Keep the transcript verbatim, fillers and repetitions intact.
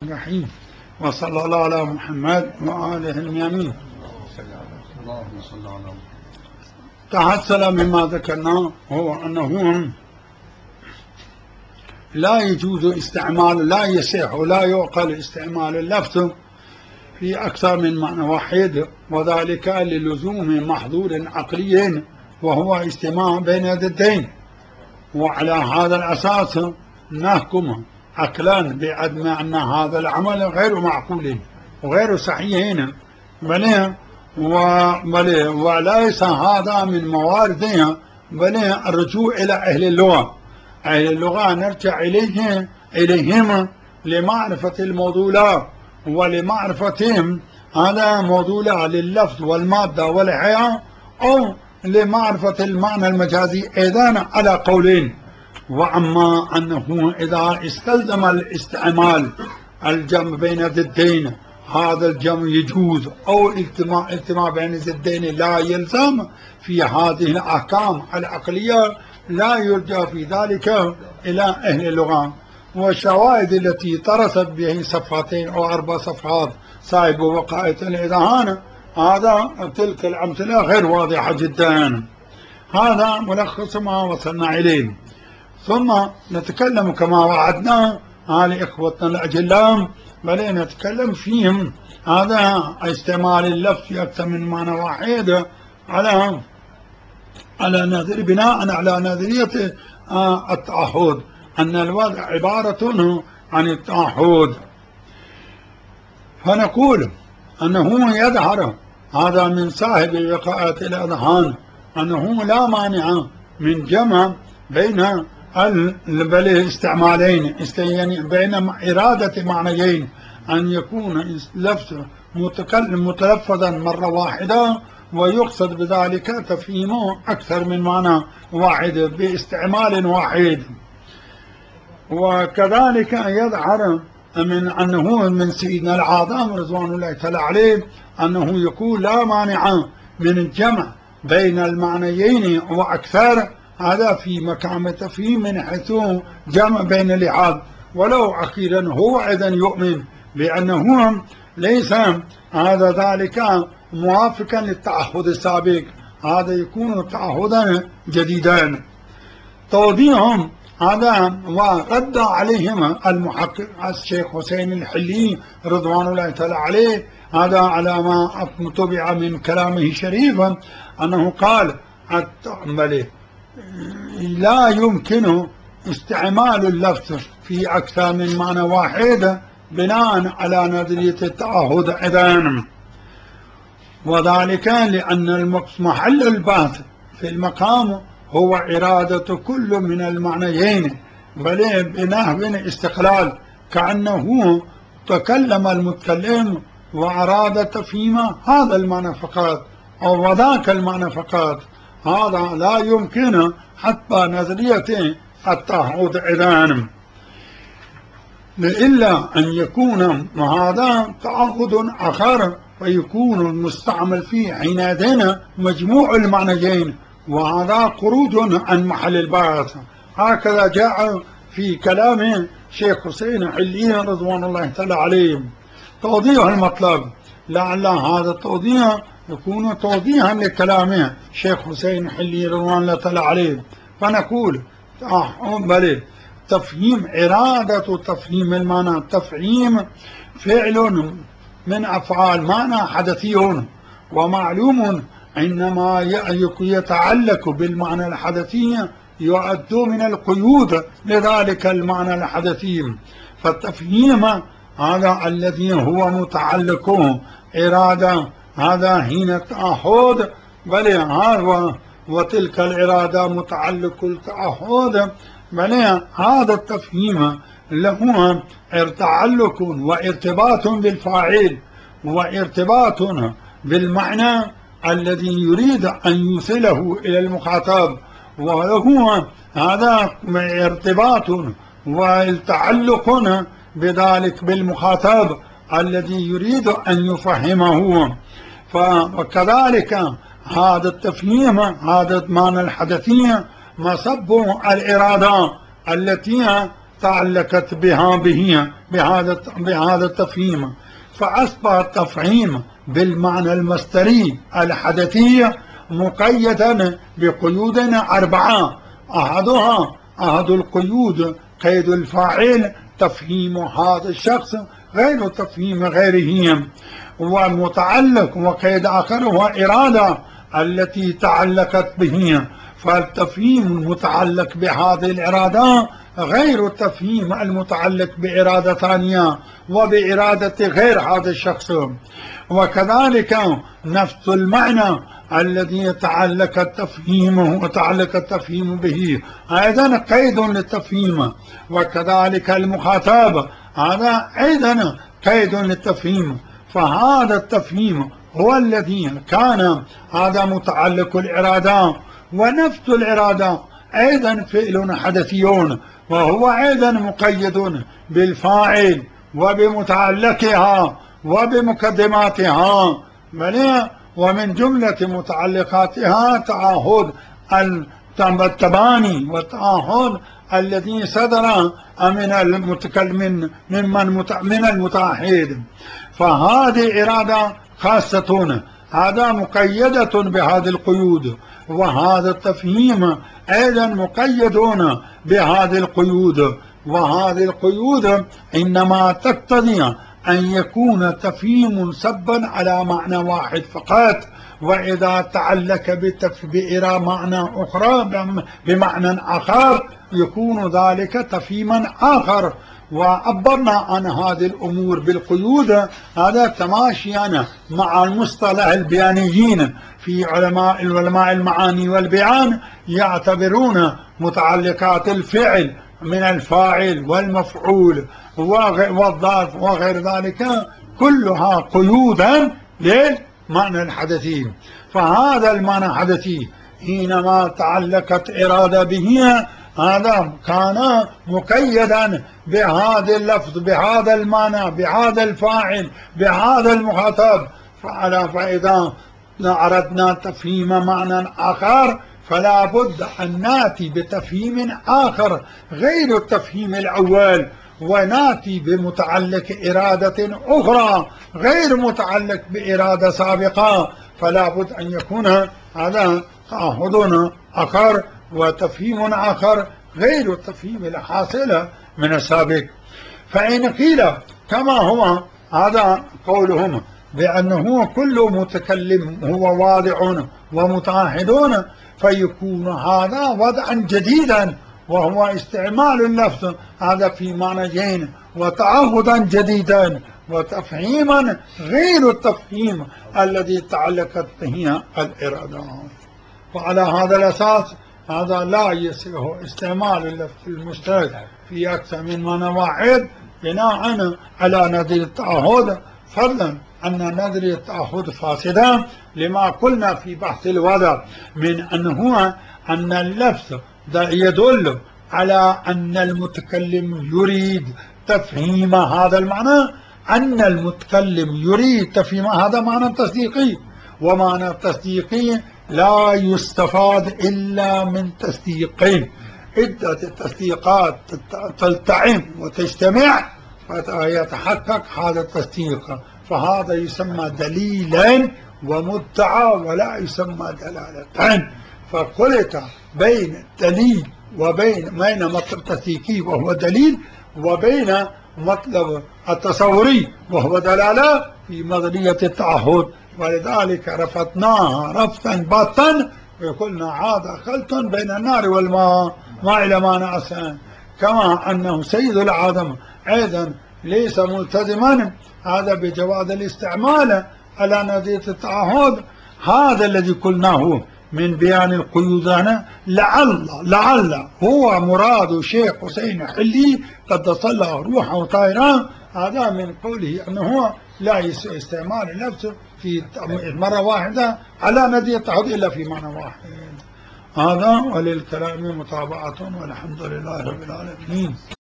الرحيم، وصلى الله على محمد وآله الميامين. اللهم صل على محمد. تحصل مما ذكرناه هو أنه لا يجوز استعمال، لا يصح ولا يعقل استعمال اللفظ في أكثر من معنى واحد، وذلك للزوم محظور عقلي وهو اجتماع بين ضدين. وعلى هذا الأساس نحكم عقلا بعدم أن هذا العمل غير معقول وغير صحيح، بل بل وليس هذا من مواردها، بل الرجوع إلى أهل اللغة. أهل اللغة نرجع إليه إليهم لمعرفة الموضوع ولمعرفتهم هذا موضوع لللفظ والمادة والحياة، أو لمعرفة المعنى المجازي أيضا على قولين. وأما أنه إذا استلزم الاستعمال الجمع بين ضدين هذا الجمع يجوز، أو اجتماع اجتماع بين ضدين لا يلزم، في هذه الأحكام العقلية لا يرجع في ذلك إلى أهل اللغة. والشواهد التي طرست به صفحتين أو أربع صفحات صاحب وقائة الإذهان، هذا تلك الأمثلة غير واضحة جدا. هذا ملخص ما وصلنا إليه. ثم نتكلم كما وعدنا على إخوتنا الأجلاء، بل نتكلم فيهم هذا استعمال اللفظ في أكثر من معنى واحد على على نظر بناء على نظرية التعهد، أن الوضع عبارة عن التعهد. فنقول أنه يظهر هذا من صاحب وقائة الأذهان أنه لا مانع من جمع بين الاستعمالين، يعني بين إرادة معنيين، أن يكون لفظ متكلم متلفظا مرة واحدة ويقصد بذلك تفهيمه أكثر من معنى واحد باستعمال واحد. وكذلك يظهر من أنه من سيدنا العظام رضوان الله تعالى عليه أنه يقول لا مانع من الجمع بين المعنيين وأكثر، هذا في مقام تفهيم من حيث جمع بين اللحاظ. ولو أخيرا هو أيضا يؤمن بأنه ليس هذا ذلك موافقا للتعهد السابق، هذا يكون تعهدا جديدا. توضيحهم هذا ورد عليهم المحقق الشيخ حسين الحلي رضوان الله تعالى عليه، هذا على ما تبع من كلامه شريفا، أنه قال لا يمكن استعمال اللفظ في أكثر من معنى واحد بناء على نظرية التعهد أيضا، وذلك لأن محل البحث في المقام هو إرادة كل من المعنيين، بل بنحو استقلال، كأنه تكلم المتكلم وأراد تفهيم هذا المعنى فقط أو ذاك المعنى فقط. هذا لا يمكن حتى نظرية التعهد أيضا، إلا أن يكون هذا تعهد آخر فيكون المستعمل فيه حينئذ مجموع المعنيين، وهذا خروج عن محل البحث. هكذا جاء في كلام شيخ حسين حلي رضوان الله تعالى عليه. توضيح المطلب لعل هذا التوضيح يكون توضيحا لكلامه شيخ حسين حلي رضوان الله تعالى عليه. فنقول بل تفهيم إرادة تفهيم المعنى، تفهيم فعل من أفعال معنى حدثي، ومعلوم إنما يتعلق بالمعنى الحدثي يعد من القيود لذلك المعنى الحدثي. فالتفهيم هذا الذي هو متعلق إرادة هذا حين التعهد، بل هذا وتلك الإرادة متعلق التعهد، بل هذا التفهيم له تعلق وارتباط بالفاعل وارتباط بالمعنى الذي يريد أن يوصله إلى المخاطب، وله هذا ارتباط والتعلق بذلك بالمخاطب الذي يريد أن يفهمه. فكذلك هذا التفهيم هذا المعنى الحدثي مصب الإرادة التي تعلقت بها به بهذا بهذا التفهيم، فأصبح التفهيم بالمعنى المصدري الحدثي مقيدا بقيود أربعة. أحدها أحد القيود قيد الفاعل تفهيم هذا الشخص غير تفهيم غيره، ومتعلق وقيد آخر هو إرادة التي تعلقت به، فالتفهيم المتعلق بهذه الإرادة غير التفهيم المتعلق بإرادة ثانية وبإرادة غير هذا الشخص. وكذلك نفس المعنى الذي تعلق التفهيم وتعلق التفهيم به أيضا قيد للتفهيم، وكذلك المخاطب هذا أيضا قيد للتفهيم. فهذا التفهيم هو الذي كان هذا متعلق الإرادة، ونفس الإرادة أيضا فعل حدثي، وهو أيضا مقيد بالفاعل وبمتعلقها وبمقدماتها، ومن جملة متعلقاتها تعهد التباني والتعهد الذي صدر من المتكلم ممن من المتعهد. فهذه إرادة خاصة هذا مقيدة بهذه القيود، وهذا التفهيم أيضا مقيدون بهذه القيود. وهذه القيود إنما تقتضي أن يكون تفهيم سبا على معنى واحد فقط، وإذا تعلق بإرى معنى أخرى بمعنى آخر يكون ذلك تفهيما آخر. وعبرنا عن هذه الأمور بالقيود هذا تماشيا مع المصطلح البيانيين في علماء العلماء المعاني والبيان، يعتبرون متعلقات الفعل من الفاعل والمفعول والظرف وغير ذلك كلها قيودا للمعنى الحدثي. فهذا المعنى الحدثي حينما تعلقت إرادة به هذا كان مقيدا بهذا اللفظ بهذا المعنى بهذا الفاعل بهذا المخاطب. فإذا أردنا تفهيم معنى آخر فلا بد أن نأتي بتفهيم آخر غير التفهيم الأول، ونأتي بمتعلق إرادة أخرى غير متعلق بإرادة سابقة. فلا بد أن يكون هذا تعهد آخر وتفهيم آخر غير التفهيم الحاصل من السابق. فإن قيل كما هو هذا قولهم بأنه كل متكلم هو واضع ومتعهد، فيكون هذا وضعا جديدا وهو استعمال اللفظ هذا في معنيين، وتعهدا جديدا وتفهيما غير التفهيم الذي تعلقت به الإرادة. وعلى هذا الأساس هذا لا يصح استعمال اللفظ المشترك في أكثر من معنى واحد بناء على نظرية التعهد، فضلا أن نظرية التعهد فاسدة لما قلنا في بحث الوضع من أنه أن اللفظ يدل على أن المتكلم يريد تفهيم هذا المعنى، أن المتكلم يريد تفهيم هذا معنى تصديقي، ومعنى التصديقي لا يستفاد إلا من تصديقين، عدة التصديقات تلتئم وتجتمع فيتحقق هذا التصديق، فهذا يسمى دليلا ومدعى ولا يسمى دلالة. فخلط بين الدليل وبين بين مطلب التصديقي وهو دليل، وبين مطلب التصوري وهو دلالة في نظرية التعهد، ولذلك رفضناها رفضا باتا وقلنا هذا خلط بين النار والماء ما إلى معنى أسان. كما أنه سيد العالم أيضا ليس ملتزما هذا بجواز الاستعمال على نظرية التعهد. هذا الذي قلناه من بيان القيود لعل لعل هو مراد شيخ حسين حلي قدس الله روحه طاهرا، هذا من قوله أنه لا يصح استعمال اللفظ في مرة واحدة على نظرية التعهد إلا في معنى واحد. هذا وللكلام متابعة والحمد لله رب العالمين.